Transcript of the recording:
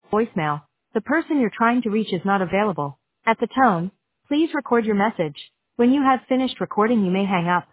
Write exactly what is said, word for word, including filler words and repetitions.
voicemail. The person you're trying to reach is not available. At the tone, please record your message. When you have finished recording, you may hang up.